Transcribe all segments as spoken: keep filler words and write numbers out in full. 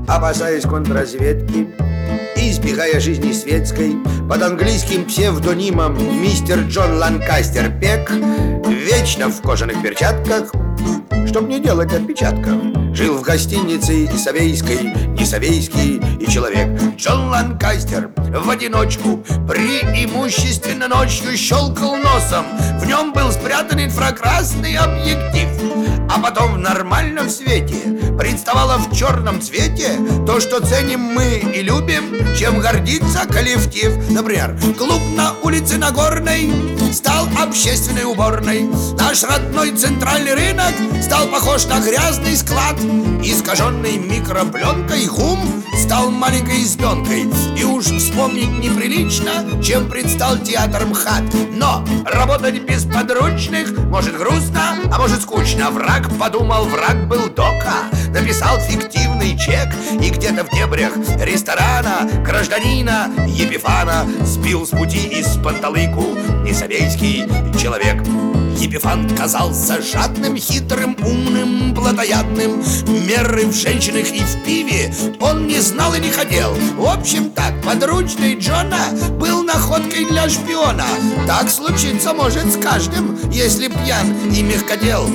опасаясь контрразведки и избегая жизни светской, под английским псевдонимом мистер Джон Ланкастер Пек, вечно в кожаных перчатках, чтоб не делать отпечатков, жил в гостинице Исавейской, Несавейский и человек. Джон Ланкастер в одиночку преимущественно ночью щелкал носом. В нем был спрятан инфракрасный объектив. А потом в нормальном свете представало в черном цвете то, что ценим мы и любим, чем гордится коллектив. Например, клуб на улице Нагорной стал общественной уборной. Наш родной центральный рынок стал похож на грязный склад. Искаженный микропленкой ГУМ стал маленькой избенкой. И уж вспомнить неприлично, чем предстал театр МХАТ. Но работать без подручных может грустно, а может скучно. Враг подумал, враг был дока, написал фиктивный чек и где-то в дебрях ресторана гражданина Епифана сбил с пути из панталыку несавейский человек. Епифан казался жадным, хитрым, умным, плотоядным. Меры в женщинах и в пиве он не знал и не хотел. В общем так, подручный Джона был находкой для шпиона. Так случиться может с каждым, если пьян и мягкодел.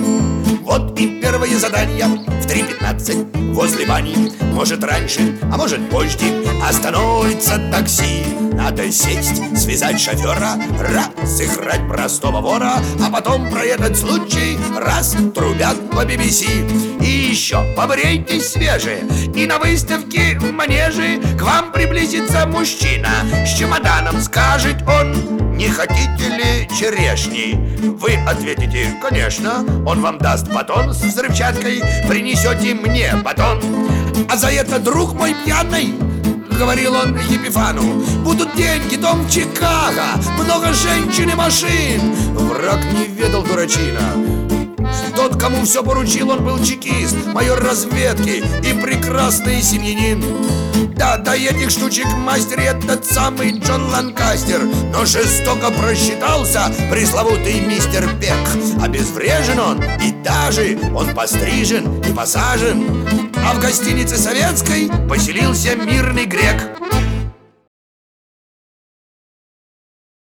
Вот и первое задание в три пятнадцать возле бани. Может раньше, а может позже остановится такси. Надо сесть, связать шофера, раз сыграть простого вора, а потом про этот случай раз трубят по би би си. И еще побрейтесь свежие, и на выставке в манеже к вам приблизится мужчина с чемоданом. Скажет он: не хотите ли черешни? Вы ответите: конечно. Он вам даст батон с взрывчаткой, принесете мне батон. А за это, друг мой пьяный, говорил он Епифану, будут деньги, дом в Чикаго, много женщин и машин. Враг не ведал, дурачина. Тот, кому все поручил, он был чекист, майор разведки и прекрасный семьянин. Да, до этих штучек мастер этот самый Джон Ланкастер, но жестоко просчитался пресловутый мистер Пек. Обезврежен он, и даже он пострижен и посажен. А в гостинице советской поселился мирный грек.